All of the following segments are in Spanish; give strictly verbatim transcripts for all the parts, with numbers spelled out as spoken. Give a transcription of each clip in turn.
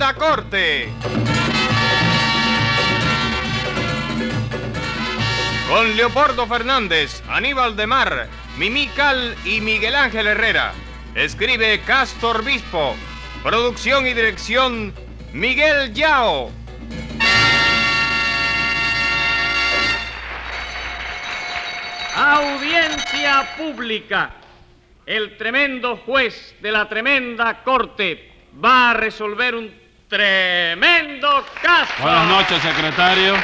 Tremenda Corte. Con Leopoldo Fernández, Aníbal de Mar, Mimí Cal y Miguel Ángel Herrera. Escribe Castor Bispo. Producción y dirección Miguel Yao. Audiencia pública. El tremendo juez de la tremenda corte va a resolver un tremendo caso. Buenas noches, secretario.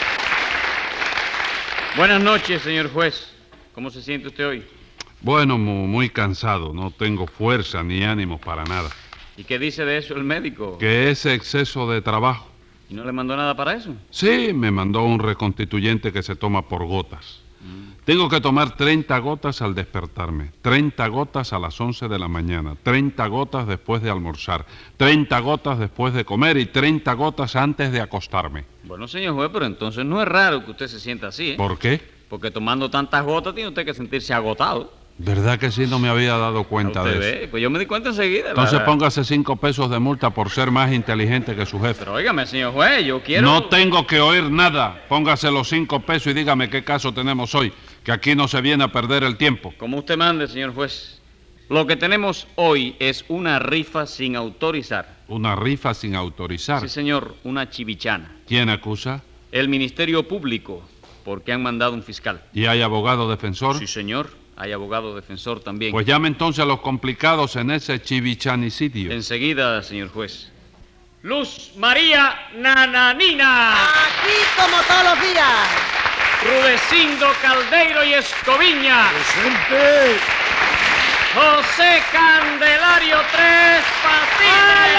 Buenas noches, señor juez. ¿Cómo se siente usted hoy? Bueno, muy, muy cansado. No tengo fuerza ni ánimos para nada. ¿Y qué dice de eso el médico? Que ese exceso de trabajo. ¿Y no le mandó nada para eso? Sí, me mandó un reconstituyente que se toma por gotas. Tengo que tomar treinta gotas al despertarme, treinta gotas a las once de la mañana, treinta gotas después de almorzar, treinta gotas después de comer y treinta gotas antes de acostarme. Bueno, señor juez, pero entonces no es raro que usted se sienta así, ¿eh? ¿Por qué? Porque tomando tantas gotas tiene usted que sentirse agotado. ¿Verdad que sí? No me había dado cuenta ¿Usted de ve? eso. Pues yo me di cuenta enseguida. Entonces la... póngase cinco pesos de multa por ser más inteligente que su jefe. Pero óigame, señor juez, yo quiero... No tengo que oír nada. Póngase los cinco pesos y dígame qué caso tenemos hoy, que aquí no se viene a perder el tiempo. Como usted mande, señor juez. Lo que tenemos hoy es una rifa sin autorizar. ¿Una rifa sin autorizar? Sí, señor, una chivichana. ¿Quién acusa? El Ministerio Público, porque han mandado un fiscal. ¿Y hay abogado defensor? Sí, señor. Hay abogado defensor también. Pues llame entonces a los complicados en ese chivichanicidio. Enseguida, señor juez. Luz María Nananina. Aquí como todos los días. Rudecindo Caldeiro y Escoviña. ¡Presente! José Candelario Tres Patines.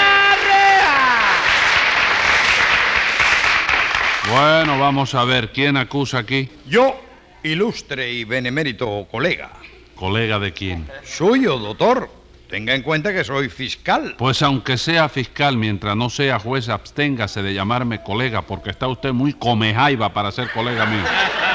Bueno, vamos a ver, ¿quién acusa aquí? Yo, ilustre y benemérito colega. ¿Colega de quién? Suyo, doctor. Tenga en cuenta que soy fiscal. Pues aunque sea fiscal, mientras no sea juez, absténgase de llamarme colega, porque está usted muy comejaiba para ser colega mío.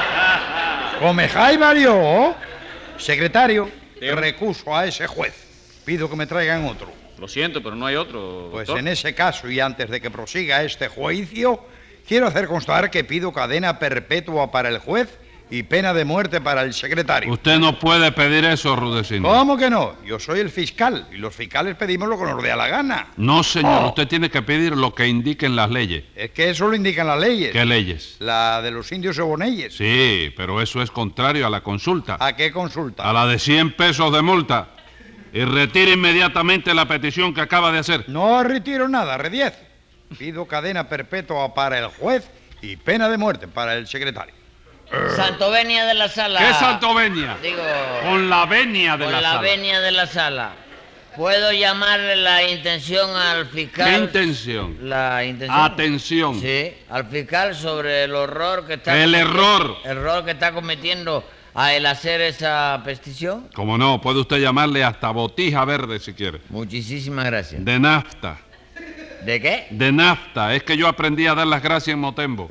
¿Comejaiba yo? Secretario, recuso a ese juez. Pido que me traigan otro. Lo siento, pero no hay otro, Pues doctor. en ese caso, y antes de que prosiga este juicio, quiero hacer constar que pido cadena perpetua para el juez y pena de muerte para el secretario. Usted no puede pedir eso, Rudecindo. ¿Cómo que no? Yo soy el fiscal y los fiscales pedimos lo que nos dé a la gana. No, señor, Oh. usted tiene que pedir lo que indiquen las leyes. Es que eso lo indican las leyes. ¿Qué leyes? La de los indios eboneyes. Sí, pero eso es contrario a la consulta. ¿A qué consulta? A la de cien pesos de multa. Y retire inmediatamente la petición que acaba de hacer. No retiro nada, re diez. Pido cadena perpetua para el juez y pena de muerte para el secretario. Santo Venia de la Sala. ¿Qué santo venia? Digo, Con la venia de con la, la sala. venia de la Sala. ¿Puedo llamarle la intención al fiscal? ¿Qué intención? La intención. Atención. Sí, al fiscal sobre el horror que está... El cometi- error. Error que está cometiendo a el hacer esa petición. Como no, puede usted llamarle hasta botija verde si quiere. Muchísimas gracias. De nafta. ¿De qué? De nafta. Es que yo aprendí a dar las gracias en Motembo.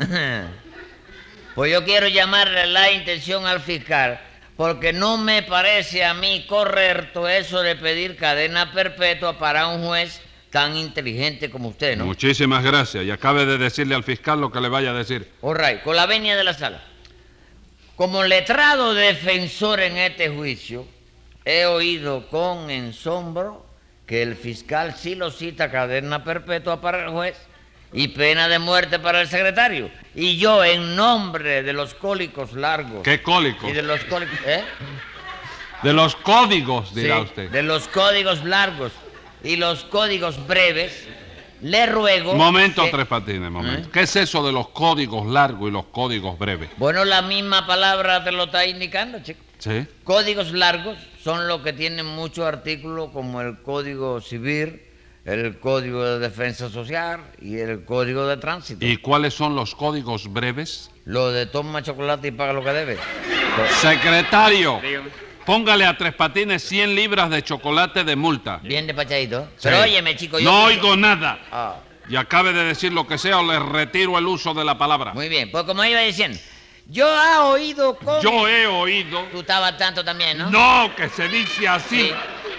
Pues yo quiero llamarle la intención al fiscal porque no me parece a mí correcto eso de pedir cadena perpetua para un juez tan inteligente como usted, ¿no? Muchísimas gracias. Y acabe de decirle al fiscal lo que le vaya a decir. All right, con la venia de la sala. Como letrado defensor en este juicio, he oído con ensombro que el fiscal sí lo cita cadena perpetua para el juez y pena de muerte para el secretario. Y yo, en nombre de los cólicos largos... ¿Qué cólico? Y de los cólicos... ¿Eh? De los códigos, dirá Sí, usted. de los códigos largos y los códigos breves, le ruego... Momento, que- Tres Patines, momento. ¿Eh? ¿Qué es eso de los códigos largos y los códigos breves? Bueno, la misma palabra te lo está indicando, chico. ¿Sí? Códigos largos son los que tienen muchos artículos como el Código Civil, el Código de Defensa Social y el Código de Tránsito. ¿Y cuáles son los códigos breves? Lo de toma chocolate y paga lo que debe. Secretario, Dígame. póngale a Tres Patines cien libras de chocolate de multa. Bien despachadito. Sí. Pero óyeme, chico, yo... No oigo nada. Ah, Y acabe de decir lo que sea o le retiro el uso de la palabra. muy bien, pues como iba diciendo, yo he oído con... Yo he oído... Tú estabas tanto también, ¿no? No, que se dice así. Sí.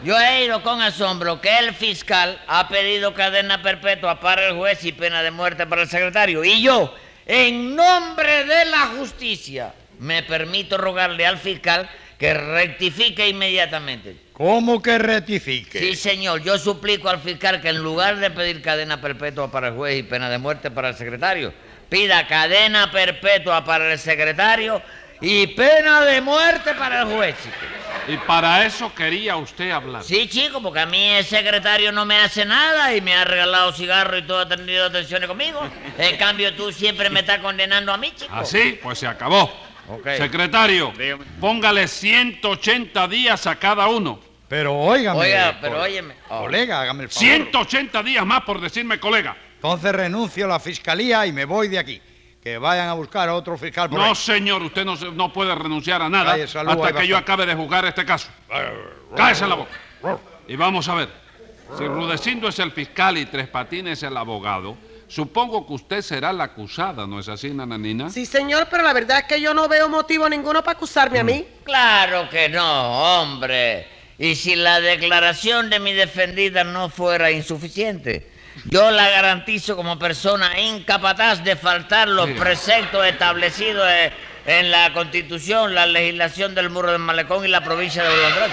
Yo he ido con asombro que el fiscal ha pedido cadena perpetua para el juez y pena de muerte para el secretario. Y yo, en nombre de la justicia, me permito rogarle al fiscal que rectifique inmediatamente. ¿Cómo que rectifique? Sí, señor. Yo suplico al fiscal que en lugar de pedir cadena perpetua para el juez y pena de muerte para el secretario, pida cadena perpetua para el secretario y pena de muerte para el juez, chico. Y para eso quería usted hablar. Sí, chico, porque a mí el secretario no me hace nada y me ha regalado cigarros y todo, ha tenido atenciones conmigo. En cambio, tú siempre me estás condenando a mí, chico. ¿Así? Pues se acabó. Okay. Secretario, Dígame. póngale ciento ochenta días a cada uno. Pero óigame. Oiga, pero co- óyeme. Oh. Colega, hágame el favor. ciento ochenta días más por decirme colega. Entonces renuncio a la fiscalía y me voy de aquí. Que vayan a buscar a otro fiscal por No, ahí. señor, usted no, se- no puede renunciar a nada Cállese, Salud, hasta ahí que yo basta. acabe de juzgar este caso. Cállese la boca. Y vamos a ver. Si Rudecindo es el fiscal y Tres Patines el abogado, supongo que usted será la acusada, ¿no es así, nananina? Sí, señor, pero la verdad es que yo no veo motivo ninguno para acusarme a mí. Claro que no, hombre. Y si la declaración de mi defendida no fuera insuficiente, yo la garantizo como persona incapaz de faltar los Mira. preceptos establecidos eh, en la Constitución, la legislación del Muro del Malecón y la provincia de Bolondrón.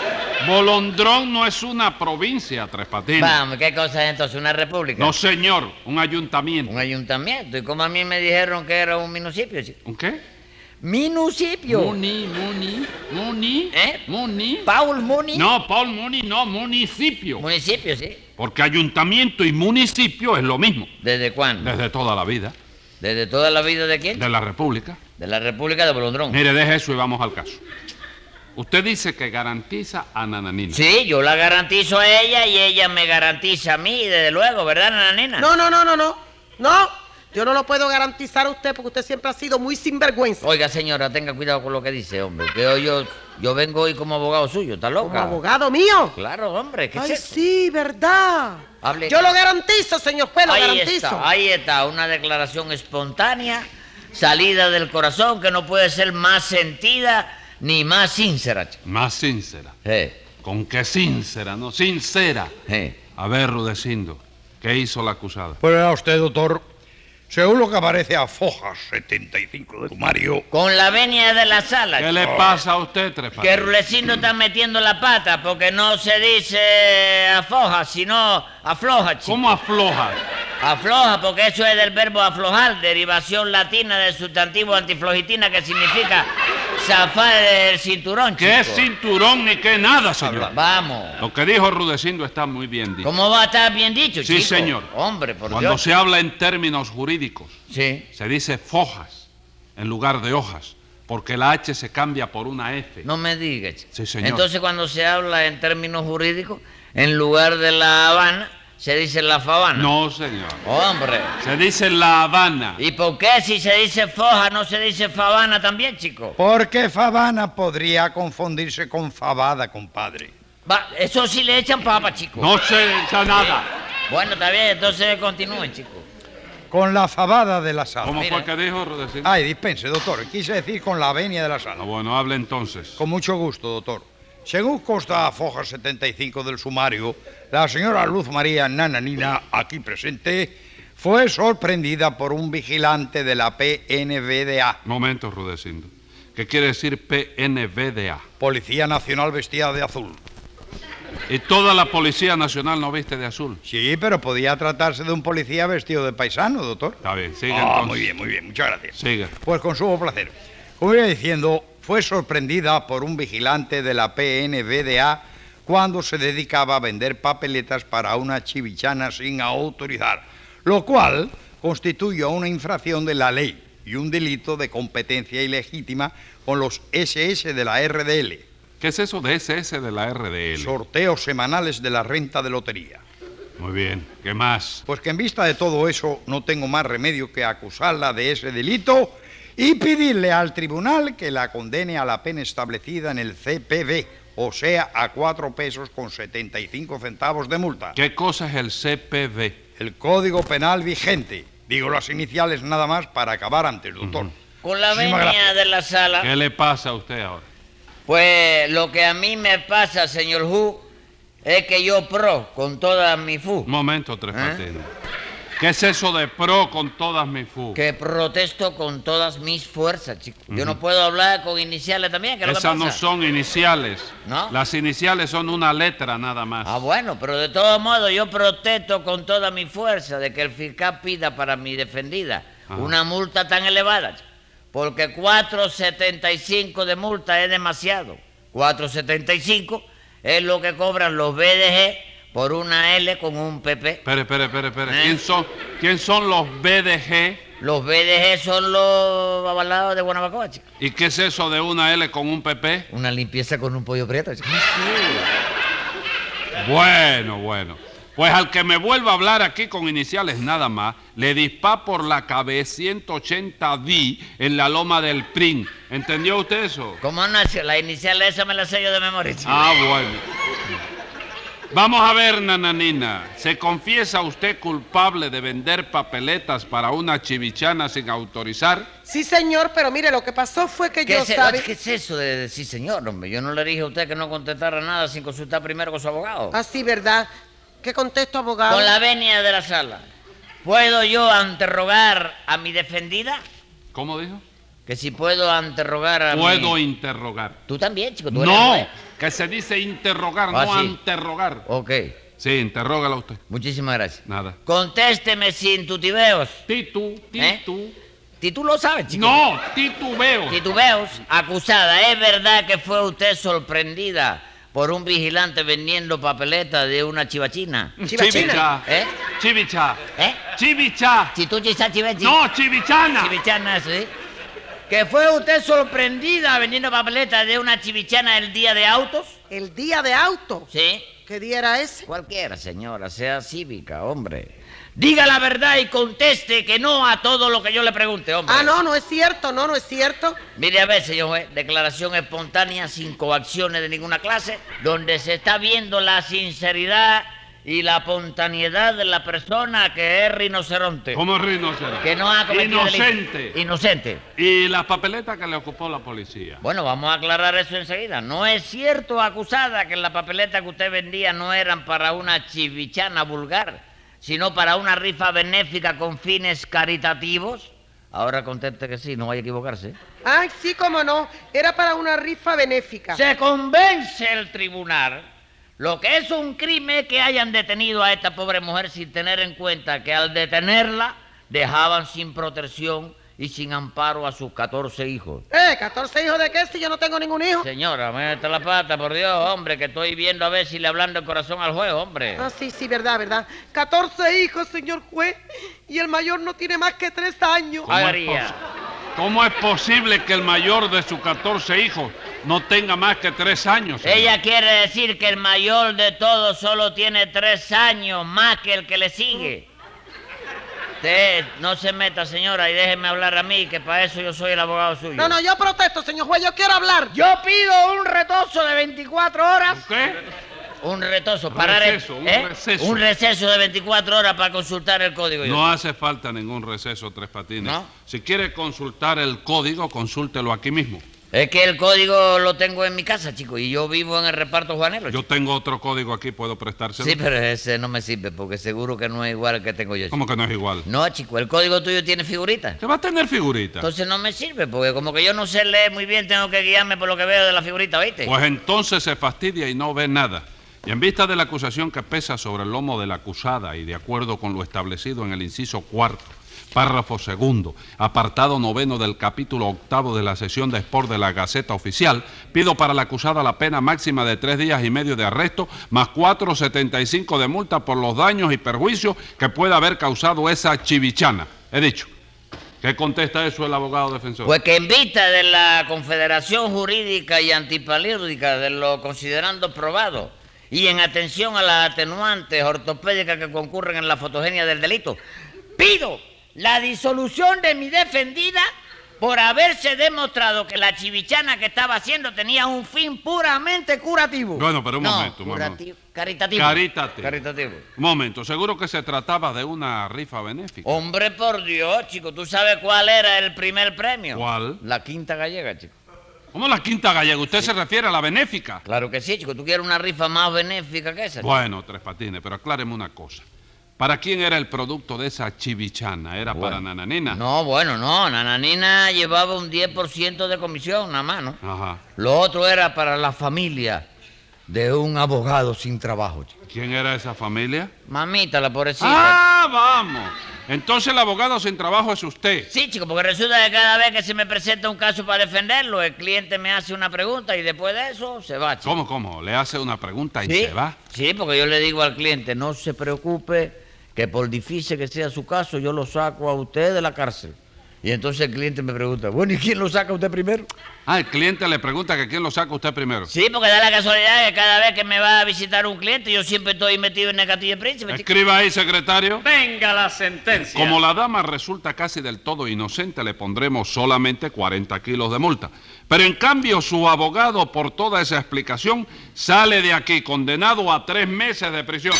Bolondrón no es una provincia, Tres Patines. Vamos, ¿qué cosa es entonces? ¿Una república? No, señor, un ayuntamiento. Un ayuntamiento. ¿Y como a mí me dijeron que era un municipio, chico? ¿Un qué? ¿Municipio? Muni, Muni, Muni, ¿Eh? Muni. ¿Paul Muni? No, Paul Muni, no, municipio. Municipio, sí. Porque ayuntamiento y municipio es lo mismo, ¿Desde cuándo? desde toda la vida, ¿Desde toda la vida de quién? de la República. De la República de Bolondrón. Mire, deje eso y vamos al caso. Usted dice que garantiza a Nananina. Sí, yo la garantizo a ella y ella me garantiza a mí, desde luego, ¿verdad, nananina? No, no, no, no, no. No, yo no lo puedo garantizar a usted porque usted siempre ha sido muy sinvergüenza. Oiga, señora, tenga cuidado con lo que dice, hombre. Que yo, yo, yo vengo hoy como abogado suyo, ¿está Como loca? abogado mío. Claro, hombre, ¿qué Ay, es eso? sí, verdad. Hable. Yo lo garantizo, señor juez, lo Ahí garantizo. está, ahí está, una declaración espontánea, salida del corazón, que no puede ser más sentida ni más sincera, chico. Más sincera. Eh, ¿Con qué sincera, no? Sincera. eh. A ver, Rudecindo, ¿qué hizo la acusada? Pues vea usted, doctor, según lo que aparece a Fojas setenta y cinco del sumario, Con la venia de la sala, ¿Qué chico. le pasa a usted, Tres Que Patines? Rulecindo está metiendo la pata porque no se dice afloja, sino afloja, chico. ¿Cómo afloja? Afloja, porque eso es del verbo aflojar, derivación latina del sustantivo antiflogitina que significa zafar del cinturón, chico. ¿Qué cinturón ni qué nada, señor? Vamos. Lo que dijo Rudecindo está muy bien dicho. ¿Cómo va a estar bien dicho, Sí, chico? señor. Hombre, por Cuando Dios. se habla en términos jurídicos, Sí. se dice fojas en lugar de hojas, porque la H se cambia por una F. No me digas, chico. Sí, señor. Entonces, cuando se habla en términos jurídicos, en lugar de La Habana, se dice La Fabana. No, señor. Hombre. Se dice La Habana. ¿Y por qué si se dice foja no se dice fabana también, chico? porque Fabana podría confundirse con Fabada, compadre. Va, eso sí le echan papa, chico. No se echa nada. Bueno, está bien, entonces continúen, chico. Con la Fabada de la sala. ¿Cómo mira. fue que dijo Rudecindo? Ay, dispense, doctor, quise decir con la venia de la Ah, sala. bueno, hable entonces. Con mucho gusto, doctor. Según consta a Fojas setenta y cinco del sumario, la señora Luz María Nananina, aquí presente, fue sorprendida por un vigilante de la P N V D A, Momento, Rudecindo. ¿Qué quiere decir P N V D A? Policía Nacional vestida de azul. ¿Y toda la Policía Nacional no viste de azul? Sí, pero podía tratarse de un policía vestido de paisano, doctor. Está bien, sigue Ah, entonces. muy bien, muy bien, muchas gracias. Sigue. Pues con sumo placer. Como iba diciendo, fue sorprendida por un vigilante de la P N V D A cuando se dedicaba a vender papeletas para una chivichana sin autorizar, lo cual constituye una infracción de la ley y un delito de competencia ilegítima con los S S de la R D L, ¿Qué es eso de S S de la R D L? sorteos semanales de la renta de lotería. Muy bien. ¿Qué más? Pues que en vista de todo eso no tengo más remedio que acusarla de ese delito y pedirle al tribunal que la condene a la pena establecida en el C P B, o sea, a cuatro pesos con setenta y cinco centavos de multa. ¿Qué cosa es el C P B? El Código Penal vigente. Digo las iniciales nada más para acabar antes, doctor. Ujú. Con la Muchísimas venia gracias. de la sala, ¿Qué le pasa a usted ahora? pues lo que a mí me pasa, señor Hu, es que yo pro con toda mi fu. Un momento, Tres ¿Eh? Patines. ¿Qué es eso de pro con todas mis fu? Que protesto con todas mis fuerzas, chico. Yo no puedo hablar con iniciales también, ¿qué es lo que Esas pasa? no son iniciales. ¿No? Las iniciales son una letra nada más. Ah, bueno, pero de todos modos yo protesto con toda mi fuerza de que el fiscal pida para mi defendida Ajá. una multa tan elevada, chico. Porque cuatro setenta y cinco de multa es demasiado. cuatro setenta y cinco es lo que cobran los B D G por una L con un P P. Espere, espere, espere, espere. ¿Eh? ¿Quién son, ¿Quién son los B D G? Los B D G son los avalados de Guanabacoa, chico. ¿Y qué es eso de una L con un P P? Una limpieza con un pollo prieto, chico. Bueno, bueno. Pues al que me vuelva a hablar aquí con iniciales nada más, le dispara por la cabeza ciento ochenta D en la loma del P R I N. ¿Entendió usted eso? ¿Cómo no? La inicial esa me la sé yo de memoria, chico. Ah, bueno. Vamos a ver, nananina. ¿Se confiesa usted culpable de vender papeletas para una chivichana sin autorizar? Sí, señor, pero mire, lo que pasó fue que ¿Qué, yo es, sabe... ¿Qué es eso de decir señor, hombre? Yo no le dije a usted que no contestara nada sin consultar primero con su abogado. Ah, sí, ¿verdad? ¿Qué contesto, abogado? Con la venia de la sala. ¿Puedo yo interrogar a mi defendida? ¿Cómo dijo? Que si puedo interrogar a Puedo mi... interrogar. Tú también, chico. Tú eres No, juez. que se dice interrogar, Ah, no sí. interrogar. Ok. Sí, interrógala usted. Muchísimas gracias. Nada. Contésteme sin tutibeos. Titu, ¿Eh? titu. Si tú lo sabes, chico. No, titubeo. Titubeos, acusada, ¿es verdad que fue usted sorprendida por un vigilante vendiendo papeletas de una chivachina? Chivachina. Chivicha. ¿Eh? Chivicha. ¿Eh? Chivicha. Si tú chisa chivechi. No, chivichana. Chivichana, sí. ¿Que fue usted sorprendida vendiendo papeletas de una chivichana el día de autos? ¿El día de auto? Sí. ¿Qué día era ese? Cualquiera, señora, sea cívica, hombre. Diga la verdad y conteste que no a todo lo que yo le pregunte, hombre. Ah, no, no es cierto, no, no es cierto. Mire a ver, señor juez, declaración espontánea sin coacciones de ninguna clase, donde se está viendo la sinceridad y la espontaneidad de la persona que es rinoceronte. ¿Cómo es rinoceronte? Que no ha cometido Inocente. delito. Inocente. Y las papeletas que le ocupó la policía. Bueno, vamos a aclarar eso enseguida. No es cierto, acusada, que las papeletas que usted vendía no eran para una chivichana vulgar, sino para una rifa benéfica con fines caritativos. Ahora conteste que sí, no vaya a equivocarse. Ay, sí, cómo no. Era para una rifa benéfica. Se convence el tribunal. Lo que es un crimen es que hayan detenido a esta pobre mujer sin tener en cuenta que al detenerla dejaban sin protección y sin amparo a sus catorce hijos. Eh, ¿catorce hijos de qué si yo no tengo ningún hijo? Señora, mete la pata, por Dios, hombre, que estoy viendo a ver si le hablando el corazón al juez, hombre. Ah, sí, sí, verdad, verdad. catorce hijos, señor juez, y el mayor no tiene más que tres años. ¿Cómo es María. pos- ¿Cómo es posible que el mayor de sus catorce hijos no tenga más que tres años, señor? Ella quiere decir que el mayor de todos solo tiene tres años más que el que le sigue. Usted no se meta, señora, y déjeme hablar a mí, que para eso yo soy el abogado suyo. No, no, yo protesto, señor juez, yo quiero hablar. Yo pido un retozo de veinticuatro horas. ¿Qué? Un retozo, Un parar el- receso, un ¿eh? receso. Un receso de veinticuatro horas para consultar el código. No hace falta ningún receso, Tres Patines. ¿No? Si quiere consultar el código, consúltelo aquí mismo. Es que el código lo tengo en mi casa, chico, y yo vivo en el reparto Juanelo. Yo tengo otro código aquí, puedo prestárselo. Sí, pero ese no me sirve, porque seguro que no es igual al que tengo yo. chico. ¿Cómo que no es igual? No, chico, el código tuyo tiene figuritas. ¿Qué va a tener figurita? Entonces no me sirve, porque como que yo no sé leer muy bien, tengo que guiarme por lo que veo de la figurita, ¿oíste? Pues entonces se fastidia y no ve nada. Y en vista de la acusación que pesa sobre el lomo de la acusada y de acuerdo con lo establecido en el inciso cuarto, párrafo segundo, apartado noveno del capítulo octavo de la sesión de Sport de la Gaceta Oficial, pido para la acusada la pena máxima de tres días y medio de arresto, más cuatro setenta y cinco de multa por los daños y perjuicios que pueda haber causado esa chivichana. He dicho. ¿Qué contesta eso el abogado defensor? Pues que en vista de la Confederación Jurídica y Antipalídica de lo considerando probado y en atención a las atenuantes ortopédicas que concurren en la fotogenia del delito, pido la disolución de mi defendida por haberse demostrado que la chivichana que estaba haciendo tenía un fin puramente curativo. Bueno, pero un No, momento, un momento. curativo, caritativo. Caritativo. Caritativo. Un momento, seguro que se trataba de una rifa benéfica. Hombre, por Dios, chico, ¿tú sabes cuál era el primer premio? ¿Cuál? La Quinta Gallega, chico. ¿Cómo la Quinta Gallega? ¿Usted se refiere a la benéfica? Claro que sí, chico. ¿Tú quieres una rifa más benéfica que esa? Bueno, Tres Patines, pero acláreme una cosa. ¿Para quién era el producto de esa chivichana? ¿Era Bueno. para Nananina? No, bueno, no. Nananina llevaba un diez por ciento de comisión, nada más, ¿no? Ajá. Lo otro era para la familia de un abogado sin trabajo, chico. ¿Quién era esa familia? Mamita, la pobrecita. ¡Ah, vamos! Entonces el abogado sin trabajo es usted. Sí, chico, porque resulta que cada vez que se me presenta un caso para defenderlo, el cliente me hace una pregunta y después de eso se va, chico. ¿Cómo, cómo? Le hace una pregunta y ¿Sí? se va. Sí, porque yo le digo al cliente, no se preocupe, que por difícil que sea su caso, yo lo saco a usted de la cárcel. Y entonces el cliente me pregunta, bueno, ¿y quién lo saca a usted primero? Ah, el cliente le pregunta que quién lo saca usted primero. Sí, porque da la casualidad que cada vez que me va a visitar un cliente, yo siempre estoy metido en el castillo de príncipe, chico. Escriba ahí, secretario. Venga la sentencia. Como la dama resulta casi del todo inocente, le pondremos solamente cuarenta kilos de multa. Pero en cambio, su abogado, por toda esa explicación, sale de aquí condenado a tres meses de prisión.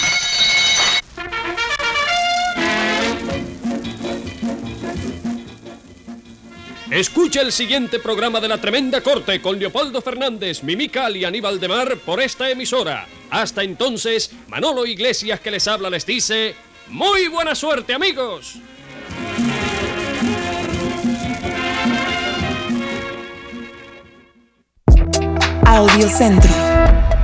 Escucha el siguiente programa de La Tremenda Corte con Leopoldo Fernández, Mimical y Aníbal de Mar por esta emisora. Hasta entonces, Manolo Iglesias, que les habla, les dice: ¡muy buena suerte, amigos! Audiocentro.